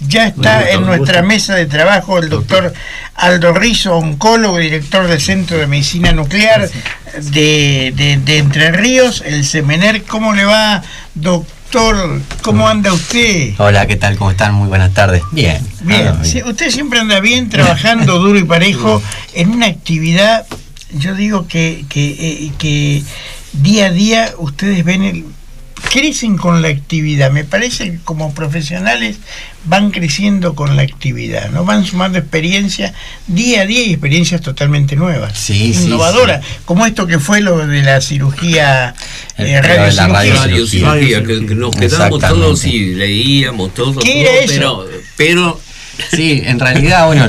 Ya está en nuestra mesa de trabajo el doctor Aldo Rizo, oncólogo y director del Centro de Medicina Nuclear de Entre Ríos, el Semener. ¿Cómo le va, doctor? ¿Cómo anda usted? Hola, ¿qué tal? ¿Cómo están? Muy buenas tardes. Bien. Bien. Sí, usted siempre anda bien, trabajando duro y parejo en una actividad. Yo digo que día a día ustedes ven crecen con la actividad. Me parece que como profesionales van creciendo con la actividad, ¿no? Van sumando experiencia día a día y experiencias totalmente nuevas, innovadoras, como esto que fue lo de la cirugía, radiocirugía, que nos quedamos todos y leíamos todo. ¿Qué era eso? Pero sí, en realidad, bueno,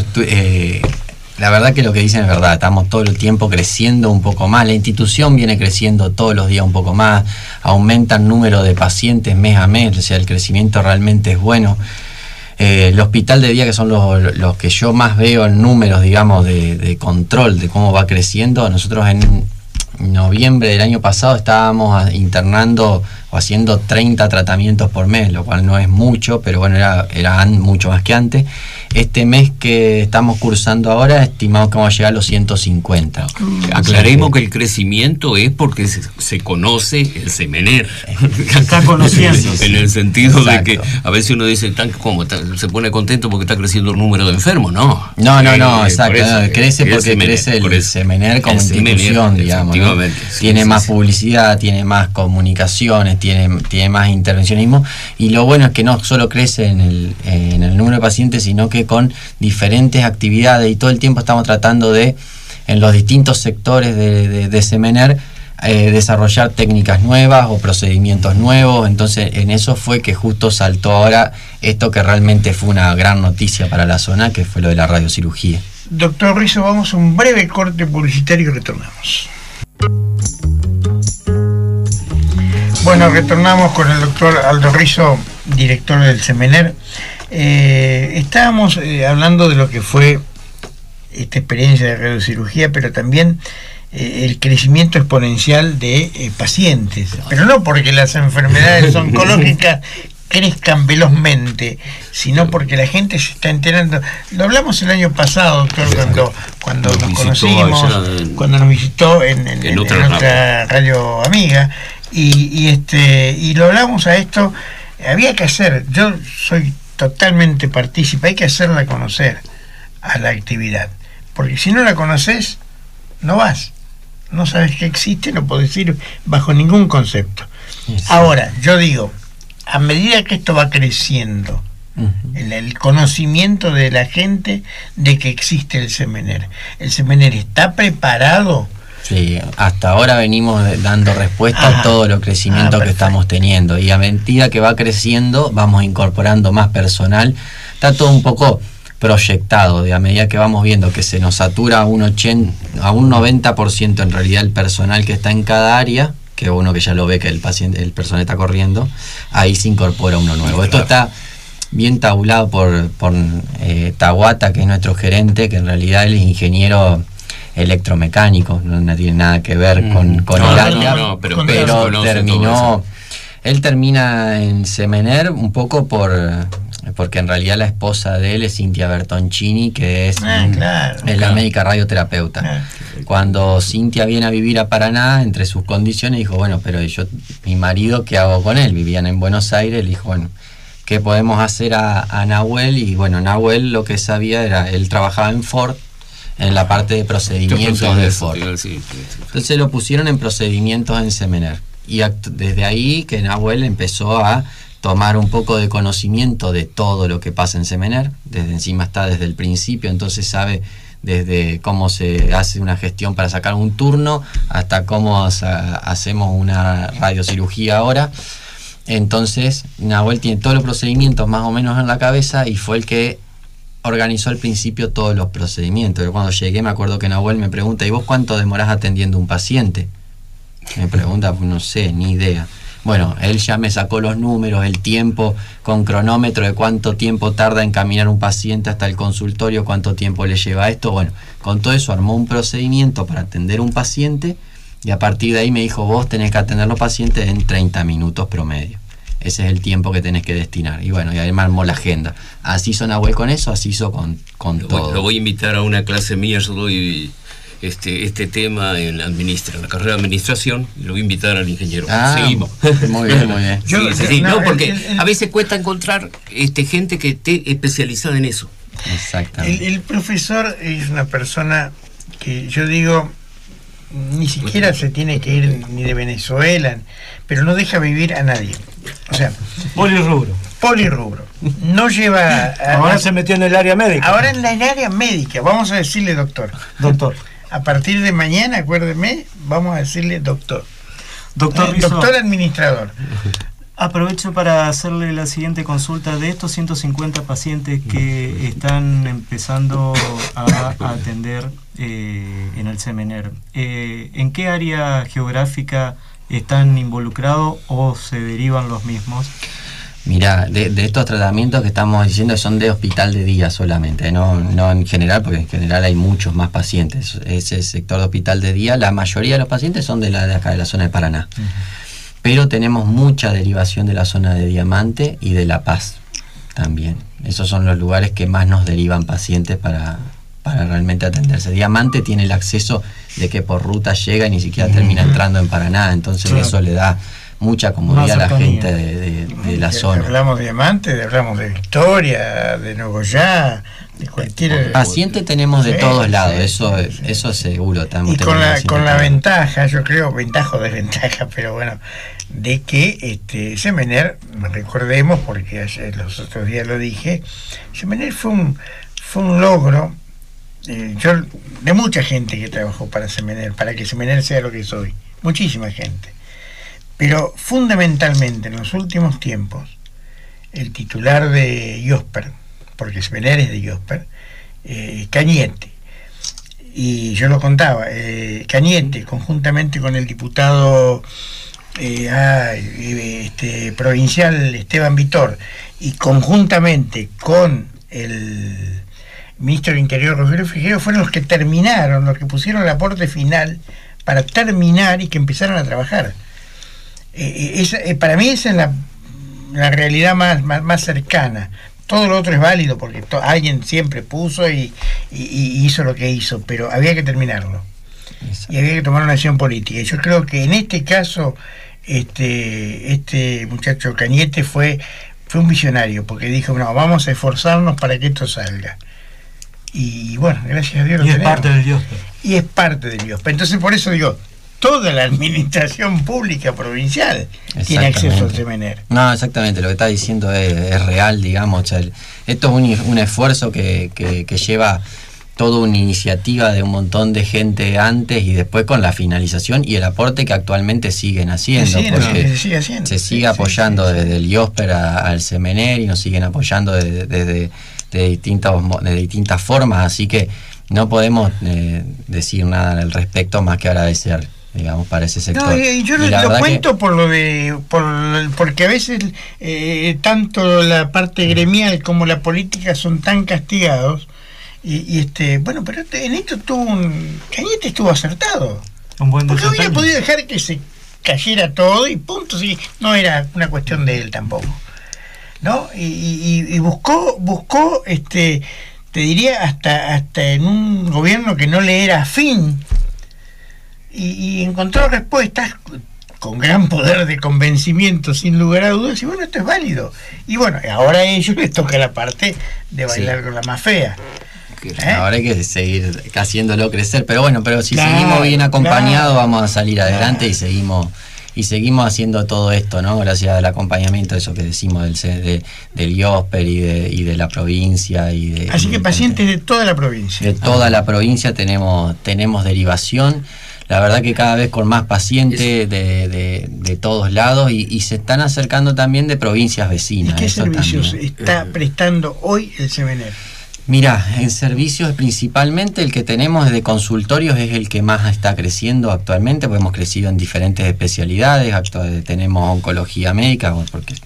la verdad que lo que dicen es verdad, estamos todo el tiempo creciendo un poco más, la institución viene creciendo todos los días un poco más, aumenta el número de pacientes mes a mes, o sea, el crecimiento realmente es bueno. El hospital de día, que son los que yo más veo en números, digamos, de control de cómo va creciendo, nosotros en noviembre del año pasado estábamos internando o haciendo 30 tratamientos por mes, lo cual no es mucho, pero bueno, era mucho más que antes. Este mes que estamos cursando ahora, estimamos que vamos a llegar a los 150. Aclaremos que el crecimiento es porque se conoce el Semener. Está conociendo. En el sentido de que a veces uno dice, se pone contento porque está creciendo el número de enfermos. No, exacto. Crece porque crece el Semener como institución, digamos, ¿no? Tiene más publicidad, tiene más comunicaciones, tiene más intervencionismo, y lo bueno es que no solo crece en el número de pacientes, sino que con diferentes actividades, y todo el tiempo estamos tratando de, en los distintos sectores de Semener, desarrollar técnicas nuevas o procedimientos nuevos. Entonces en eso fue que justo saltó ahora esto que realmente fue una gran noticia para la zona, que fue lo de la radiocirugía. Doctor Rizo, vamos a un breve corte publicitario y retornamos. Bueno, retornamos con el doctor Aldo Rizo, director del Semener. Estábamos hablando de lo que fue esta experiencia de radiocirugía, pero también el crecimiento exponencial de pacientes, pero no porque las enfermedades oncológicas crezcan velozmente, sino porque la gente se está enterando. Lo hablamos el año pasado, doctor, cuando nos conocimos, cuando nos visitó en nuestra radio amiga, y lo hablamos a esto. Había que hacer, yo soy totalmente partícipe, hay que hacerla conocer a la actividad, porque si no la conoces, no vas, no sabes que existe, no podés ir bajo ningún concepto. Sí. Ahora, yo digo, a medida que esto va creciendo, el conocimiento de la gente de que existe el Semener está preparado. Sí, hasta ahora venimos dando respuesta a todo el crecimiento que estamos teniendo, y a medida que va creciendo vamos incorporando más personal. Está todo un poco proyectado, a medida que vamos viendo que se nos satura a un 90% en realidad el personal que está en cada área, que uno que ya lo ve que el personal está corriendo, ahí se incorpora uno nuevo. Esto está bien tabulado por Tawata, que es nuestro gerente, que en realidad él es ingeniero electromecánico, no tiene nada que ver con el área, pero él termina en Semener un poco porque en realidad la esposa de él es Cintia Bertoncini, que es la médica radioterapeuta. Cuando Cintia viene a vivir a Paraná, entre sus condiciones, dijo, bueno, pero mi marido, ¿qué hago con él? Vivían en Buenos Aires, le dijo, bueno, ¿qué podemos hacer a Nahuel? Y bueno, Nahuel lo que sabía era, él trabajaba en Ford, en la parte de procedimientos de Ford. Entonces lo pusieron en procedimientos en Semener, y desde ahí que Nahuel empezó a tomar un poco de conocimiento de todo lo que pasa en Semener. Desde encima está desde el principio, entonces sabe desde cómo se hace una gestión para sacar un turno hasta cómo hacemos una radiocirugía ahora. Entonces Nahuel tiene todos los procedimientos más o menos en la cabeza, y fue el que organizó al principio todos los procedimientos. Yo cuando llegué me acuerdo que Nahuel me pregunta, ¿y vos cuánto demorás atendiendo un paciente? Me pregunta, pues no sé, ni idea. Bueno, él ya me sacó los números, el tiempo con cronómetro de cuánto tiempo tarda en caminar un paciente hasta el consultorio, cuánto tiempo le lleva esto. Bueno, con todo eso armó un procedimiento para atender un paciente, y a partir de ahí me dijo, vos tenés que atender los pacientes en 30 minutos promedio. ese es el tiempo que tenés que destinar. Y bueno, y ahí me armó la agenda. Así hizo Nahuel con eso, así hizo con todo. Lo voy a invitar a una clase mía, yo doy este tema en la carrera de administración, y lo voy a invitar al ingeniero. Seguimos. Muy bien, muy bien. Porque a veces cuesta encontrar gente que esté especializada en eso. Exactamente. El profesor es una persona que yo digo, ni siquiera se tiene que ir ni de Venezuela, pero no deja vivir a nadie. O sea, polirrubro. No lleva... Ahora se metió en el área médica. Ahora en el área médica. Vamos a decirle doctor. A partir de mañana, acuérdeme, vamos a decirle doctor. Doctor administrador. Aprovecho para hacerle la siguiente consulta. De estos 150 pacientes que están empezando a atender en el Semener, ¿en qué área geográfica están involucrados o se derivan los mismos? Mirá, de estos tratamientos que estamos diciendo son de hospital de día solamente, no en general, porque en general hay muchos más pacientes. Ese sector de hospital de día, la mayoría de los pacientes son de acá, de la zona de Paraná. Pero tenemos mucha derivación de la zona de Diamante y de La Paz también. Esos son los lugares que más nos derivan pacientes para realmente atenderse. Diamante tiene el acceso de que por ruta llega y ni siquiera termina entrando en Paraná, entonces eso le da mucha comodidad a la gente de la zona. Hablamos de Diamante, hablamos de Victoria, de Nogoyá, de cualquier... Paciente tenemos de todos lados, eso seguro. Y con la ventaja, yo creo, ventaja o desventaja, pero bueno, de que Semener, recordemos, porque ayer, los otros días lo dije, Semener fue un logro de mucha gente que trabajó para Semener, para que Semener sea lo que soy, muchísima gente. Pero fundamentalmente en los últimos tiempos, el titular de IOSPER, porque Semener es de IOSPER, Cañete, y yo lo contaba, Cañete, conjuntamente con el diputado provincial Esteban Vitor, y conjuntamente con el ministro del Interior Rogelio Frigerio, fueron los que terminaron, los que pusieron el aporte final para terminar y que empezaron a trabajar. Para mí esa es la realidad más cercana. Todo lo otro es válido porque alguien siempre puso y hizo lo que hizo, pero había que terminarlo. Exacto. Y había que tomar una acción política. Y yo creo que en este caso este muchacho Cañete fue un visionario, porque dijo, no, vamos a esforzarnos para que esto salga. Y bueno, gracias a Dios lo tenemos. Y es parte del IOSPER. Entonces por eso digo, toda la administración pública provincial tiene acceso al Semener. No, exactamente, lo que está diciendo es real, digamos. O sea, esto es un esfuerzo que lleva toda una iniciativa de un montón de gente antes y después con la finalización y el aporte que actualmente siguen haciendo, porque se sigue apoyando desde el IOSPER al Semener y nos siguen apoyando de distintas formas, así que no podemos decir nada al respecto más que agradecer, digamos, para ese sector. No, yo lo cuento porque a veces tanto la parte gremial como la política son tan castigados bueno, pero en esto Cañete estuvo acertado, porque hubiera podido dejar que se cayera todo y punto, sí, no era una cuestión de él tampoco, ¿no? Y buscó te diría hasta en un gobierno que no le era afín, y encontró respuestas con gran poder de convencimiento, sin lugar a dudas, y bueno, esto es válido. Y bueno, ahora a ellos les toca la parte de bailar con la más fea. Ahora hay que seguir haciéndolo crecer, pero bueno, si seguimos bien acompañados vamos a salir adelante y seguimos haciendo todo esto, ¿no? Gracias al acompañamiento, eso que decimos del IOSPER y de la provincia así que pacientes de toda la provincia. De toda la provincia tenemos derivación. La verdad que cada vez con más pacientes de todos lados y se están acercando también de provincias vecinas. ¿Y qué servicios está prestando hoy el Semener? Mira, en servicios principalmente el que tenemos de consultorios es el que más está creciendo actualmente, porque hemos crecido en diferentes especialidades. Tenemos oncología médica, porque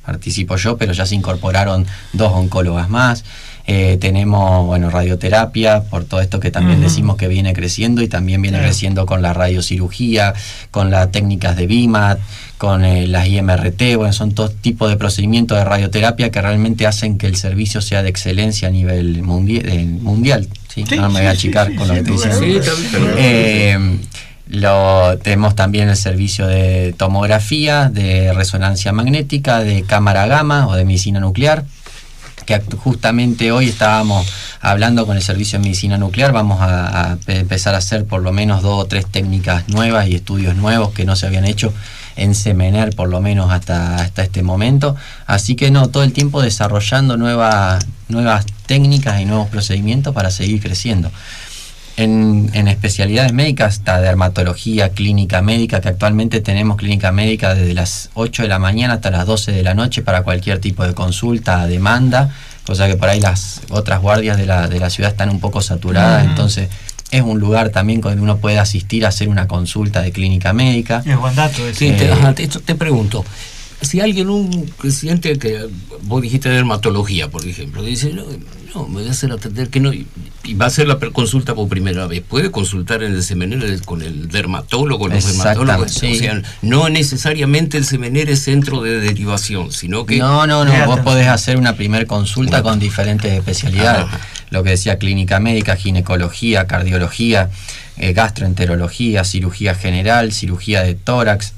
participo yo, pero ya se incorporaron 2 oncólogas más. Tenemos, bueno, radioterapia, por todo esto que también decimos que viene creciendo, y también viene creciendo con la radiocirugía, con las técnicas de BIMAT, con las IMRT. Bueno, son todo tipo de procedimientos de radioterapia que realmente hacen que el servicio sea de excelencia a nivel mundial. ¿Sí? No me voy a achicar con lo que estoy diciendo. Tenemos también el servicio de tomografía, de resonancia magnética, de cámara gamma o de medicina nuclear, que justamente hoy estábamos hablando con el servicio de medicina nuclear. Vamos a empezar a hacer por lo menos 2 o 3 técnicas nuevas y estudios nuevos que no se habían hecho en Semener, por lo menos hasta este momento. Así que todo el tiempo desarrollando nuevas técnicas y nuevos procedimientos para seguir creciendo. En especialidades médicas está dermatología, clínica médica, que actualmente tenemos clínica médica desde las 8 de la mañana hasta las 12 de la noche para cualquier tipo de consulta a demanda, cosa que por ahí las otras guardias de la ciudad están un poco saturadas, entonces es un lugar también donde uno puede asistir a hacer una consulta de clínica médica. Es buen dato eso. Sí, te pregunto, si alguien, un paciente que vos dijiste de dermatología, por ejemplo, dice, no, me voy a hacer atender, que no, y va a hacer la consulta por primera vez, ¿puede consultar en el Semener con el dermatólogo, los dermatólogos? Sí. O sea, no necesariamente el Semener es centro de derivación, sino que... No, vos podés hacer una primer consulta con diferentes especialidades. Lo que decía, clínica médica, ginecología, cardiología, gastroenterología, cirugía general, cirugía de tórax,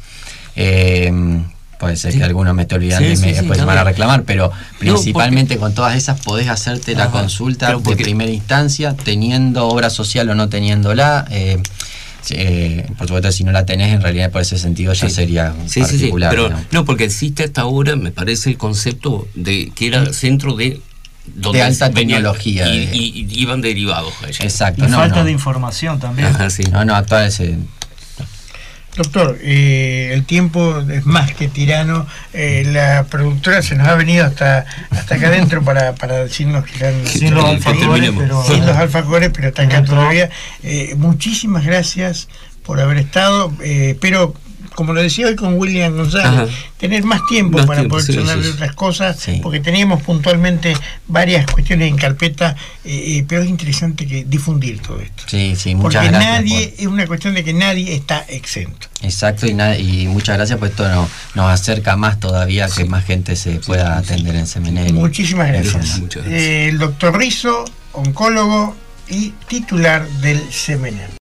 puede ser que algunos me esté olvidando y después me van a reclamar, pero principalmente con todas esas podés hacerte la consulta de primera instancia, teniendo obra social o no teniéndola. Por supuesto, si no la tenés, en realidad por ese sentido ya sería particular. Pero no, porque existe hasta ahora, me parece, el concepto de que era centro de alta tecnología y iban derivados allá. Exacto. Y falta de información también. Actual ese... Doctor, el tiempo es más que tirano. La productora se nos ha venido hasta acá adentro para decirnos que están sin los alfajores, pero están acá todavía. Muchísimas gracias por haber estado. Espero, como lo decía hoy con William González, tener más tiempo para poder charlar de otras cosas, porque teníamos puntualmente varias cuestiones en carpeta, pero es interesante que difundir todo esto. Muchas gracias. Es una cuestión de que nadie está exento. Exacto, y muchas gracias, pues esto nos acerca más todavía que más gente se pueda atender en Semener. Muchísimas gracias. El doctor Rizzo, oncólogo y titular del Semener.